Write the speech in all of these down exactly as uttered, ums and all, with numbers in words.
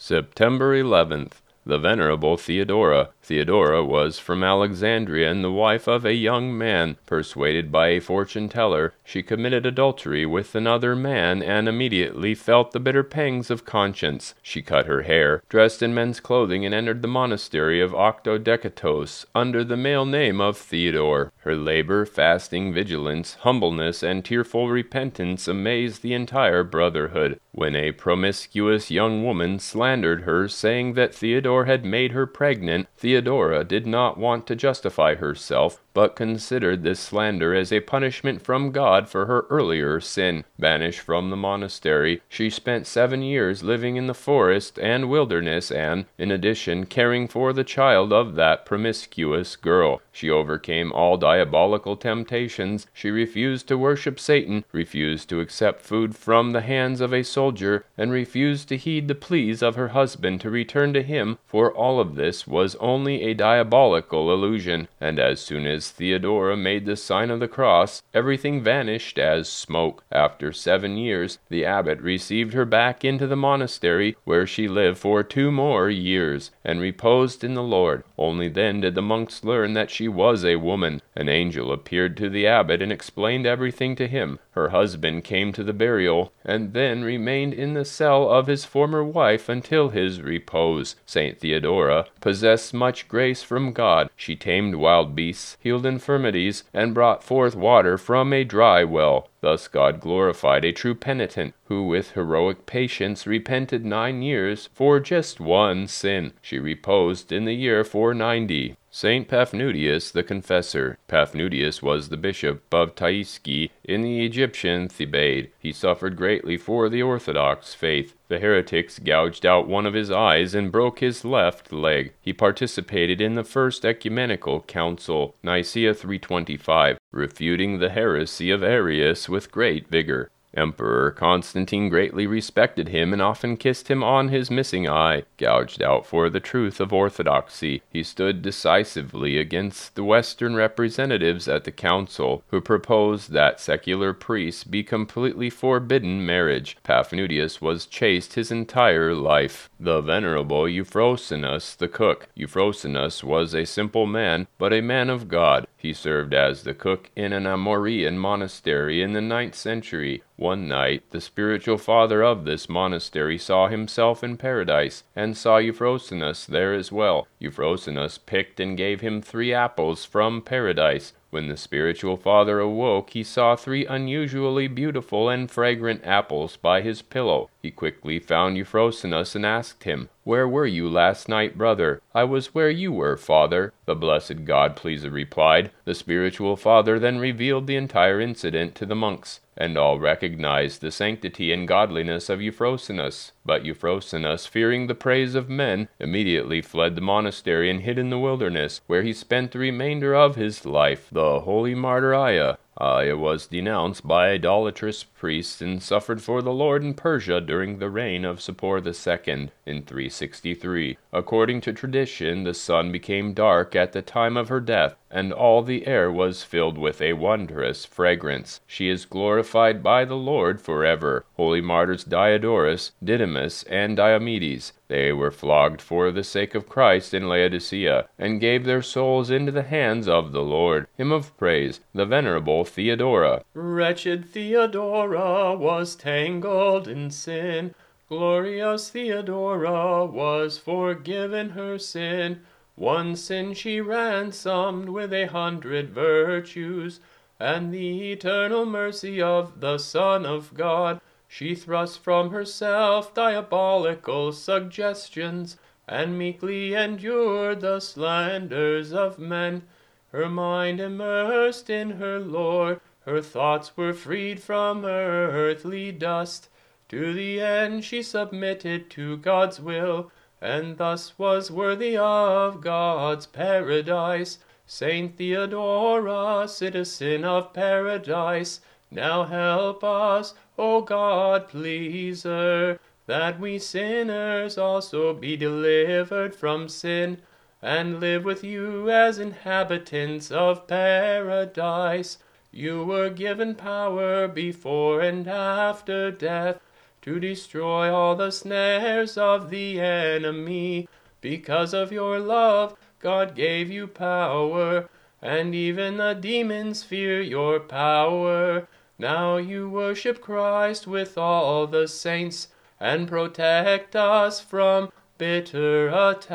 September eleventh. The Venerable Theodora. Theodora was from Alexandria, and the wife of a young man. Persuaded by a fortune-teller, she committed adultery with another man, and immediately felt the bitter pangs of conscience. She cut her hair, dressed in men's clothing, and entered the monastery of Octodecatos under the male name of Theodore. Her labor, fasting, vigilance, humbleness, and tearful repentance amazed the entire brotherhood. When a promiscuous young woman slandered her, saying that Theodore had made her pregnant, Theodora did not want to justify herself, but considered this slander as a punishment from God for her earlier sin. Banished from the monastery, she spent seven years living in the forest and wilderness and, in addition, caring for the child of that promiscuous girl. She overcame all diabolical temptations. She refused to worship Satan, refused to accept food from the hands of a soldier, and refused to heed the pleas of her husband to return to him, for all of this was only a diabolical illusion. And as soon as Theodora made the sign of the cross, everything vanished as smoke. After seven years, the abbot received her back into the monastery, where she lived for two more years, and reposed in the Lord. Only then did the monks learn that she was a woman. An angel appeared to the abbot and explained everything to him. Her husband came to the burial, and then remained in the cell of his former wife until his repose. Saint Theodora possessed much grace from God. She tamed wild beasts, healed infirmities, and brought forth water from a dry well. Thus God glorified a true penitent, who with heroic patience repented nine years for just one sin. She reposed in the year four ninety. Saint Paphnutius the Confessor. Paphnutius was the bishop of Taiski in the Egyptian Thebaid. He suffered greatly for the Orthodox faith. The heretics gouged out one of his eyes and broke his left leg. He participated in the First Ecumenical Council, Nicaea three twenty-five, refuting the heresy of Arius with great vigor. Emperor Constantine greatly respected him and often kissed him on his missing eye. Gouged out for the truth of orthodoxy, he stood decisively against the Western representatives at the council, who proposed that secular priests be completely forbidden marriage. Paphnutius was chaste his entire life. The Venerable Euphrosynos the cook. Euphrosynos was a simple man, but a man of God. He served as the cook in an Amorian monastery in the ninth century. One night, the spiritual father of this monastery saw himself in paradise, and saw Euphrosynos there as well. Euphrosynos picked and gave him three apples from paradise. When the spiritual father awoke, he saw three unusually beautiful and fragrant apples by his pillow. He quickly found Euphrosynos and asked him, "Where were you last night, brother?" "I was where you were, father," the blessed God-pleaser replied. The spiritual father then revealed the entire incident to the monks, and all recognized the sanctity and godliness of Euphrosynos. But Euphrosynos, fearing the praise of men, immediately fled the monastery and hid in the wilderness, where he spent the remainder of his life. The holy martyr Aya. Aya was denounced by idolatrous priests and suffered for the Lord in Persia during the reign of Sapor the Second in three sixty-three. According to tradition, the sun became dark at the time of her death, and all the air was filled with a wondrous fragrance. She is glorified by the Lord forever. Holy martyrs Diodorus, Didymus, and Diomedes. They were flogged for the sake of Christ in Laodicea, and gave their souls into the hands of the Lord. Hymn of praise, the Venerable Theodora. Wretched Theodora was tangled in sin. Glorious Theodora was forgiven her sin. One sin she ransomed with a hundred virtues, and the eternal mercy of the Son of God. She thrust from herself diabolical suggestions, and meekly endured the slanders of men. Her mind immersed in her Lord, her thoughts were freed from earthly dust. To the end she submitted to God's will, and thus was worthy of God's paradise. Saint Theodora, citizen of paradise, now help us, O God-pleaser, that we sinners also be delivered from sin, and live with you as inhabitants of paradise. You were given power before and after death to destroy all the snares of the enemy. Because of your love, God gave you power, and even the demons fear your power. Now you worship Christ with all the saints, and protect us from bitter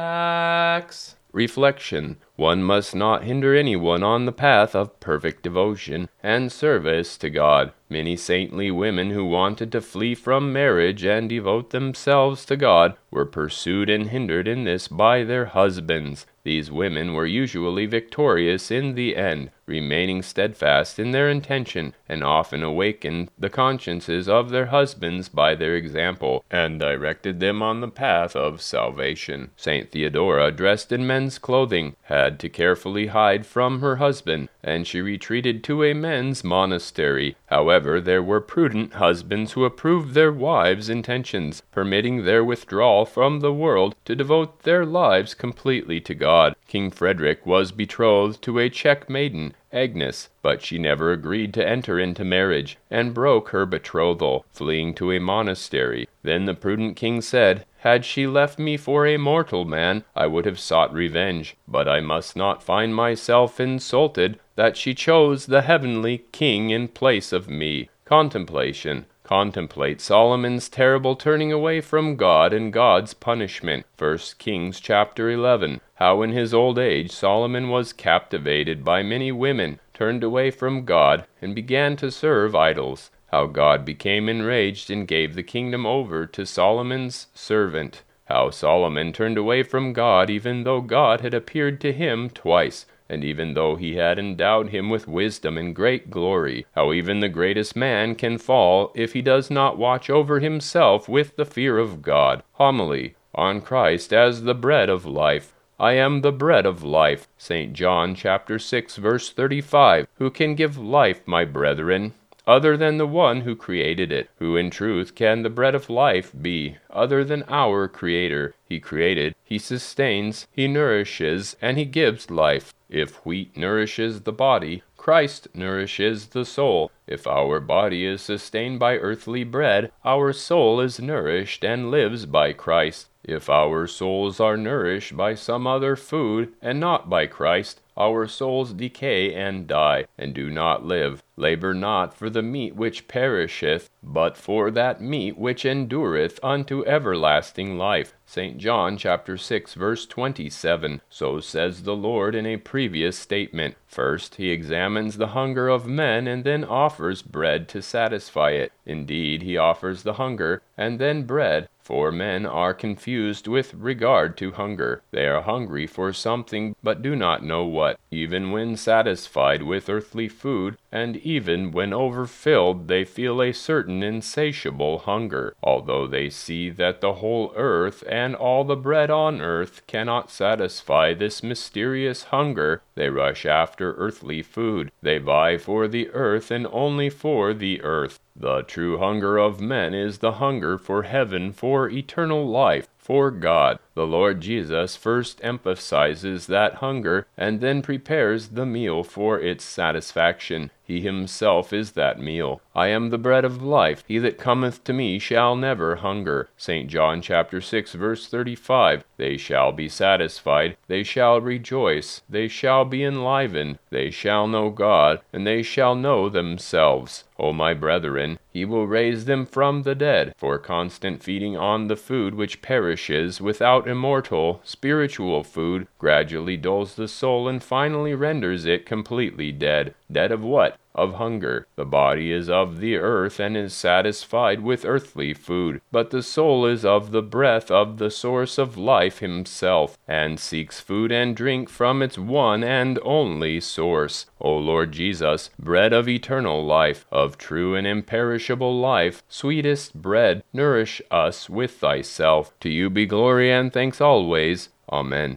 attacks. Reflection. One must not hinder anyone on the path of perfect devotion and service to God. Many saintly women who wanted to flee from marriage and devote themselves to God were pursued and hindered in this by their husbands. These women were usually victorious in the end, remaining steadfast in their intention, and often awakened the consciences of their husbands by their example, and directed them on the path of salvation. Saint Theodora, dressed in men's clothing, had to carefully hide from her husband, and she retreated to a men's monastery. However, there were prudent husbands who approved their wives' intentions, permitting their withdrawal from the world to devote their lives completely to God. King Frederick was betrothed to a Czech maiden, Agnes, but she never agreed to enter into marriage, and broke her betrothal, fleeing to a monastery. Then the prudent king said, "Had she left me for a mortal man, I would have sought revenge, but I must not find myself insulted that she chose the heavenly king in place of me." Contemplation. Contemplate Solomon's terrible turning away from God and God's punishment. First Kings chapter eleven. How in his old age Solomon was captivated by many women, turned away from God, and began to serve idols. How God became enraged and gave the kingdom over to Solomon's servant. How Solomon turned away from God even though God had appeared to him twice, and even though he had endowed him with wisdom and great glory. How even the greatest man can fall if he does not watch over himself with the fear of God. Homily on Christ as the bread of life. I am the bread of life. Saint John chapter six verse thirty-five. Who can give life, my brethren, other than the one who created it? Who in truth can the bread of life be, other than our Creator? He created, he sustains, he nourishes, and he gives life. If wheat nourishes the body, Christ nourishes the soul. If our body is sustained by earthly bread, our soul is nourished and lives by Christ. If our souls are nourished by some other food, and not by Christ, our souls decay and die, and do not live. Labor not for the meat which perisheth, but for that meat which endureth unto everlasting life. Saint John chapter six verse twenty-seven. So says the Lord in a previous statement. First, he examines the hunger of men and then offers bread to satisfy it. Indeed, he offers the hunger and then bread, for men are confused with regard to hunger. They are hungry for something but do not know what. Even when satisfied with earthly food, and even when overfilled, they feel a certain insatiable hunger. Although they see that the whole earth and all the bread on earth cannot satisfy this mysterious hunger, they rush after earthly food. They vie for the earth and only for the earth. The true hunger of men is the hunger for heaven, for eternal life, for God. The Lord Jesus first emphasizes that hunger and then prepares the meal for its satisfaction. He himself is that meal. I am the bread of life. He that cometh to me shall never hunger. Saint John chapter six verse thirty-five. They shall be satisfied. They shall rejoice. They shall be enlivened. They shall know God, and they shall know themselves. O my brethren, he will raise them from the dead, for constant feeding on the food which perishes without immortal, spiritual food gradually dulls the soul and finally renders it completely dead. Dead of what? Of hunger. The body is of the earth and is satisfied with earthly food, but the soul is of the breath of the source of life himself, and seeks food and drink from its one and only source. O Lord Jesus, bread of eternal life, of true and imperishable life, sweetest bread, nourish us with thyself. To you be glory and thanks always. Amen.